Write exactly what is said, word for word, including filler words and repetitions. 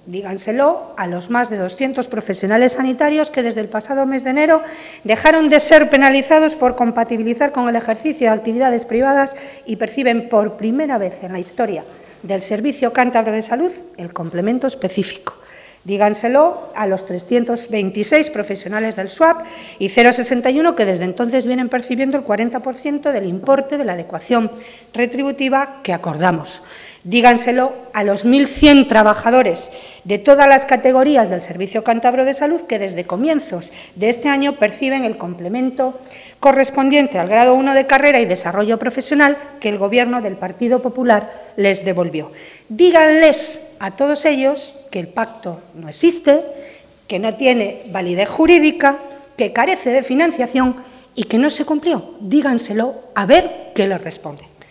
Díganselo a los más de doscientos profesionales sanitarios que desde el pasado mes de enero dejaron de ser penalizados por compatibilizar con el ejercicio de actividades privadas y perciben por primera vez en la historia del Servicio Cántabro de Salud el complemento específico. Díganselo a los trescientos veintiséis profesionales del S W A P y cero coma sesenta y uno que desde entonces vienen percibiendo el cuarenta por ciento del importe de la adecuación retributiva que acordamos. Díganselo a los mil cien trabajadores de todas las categorías del Servicio Cántabro de Salud que desde comienzos de este año perciben el complemento correspondiente al grado uno de carrera y desarrollo profesional que el Gobierno del Partido Popular les devolvió. Díganles a todos ellos que el pacto no existe, que no tiene validez jurídica, que carece de financiación y que no se cumplió. Díganselo a ver qué les responde.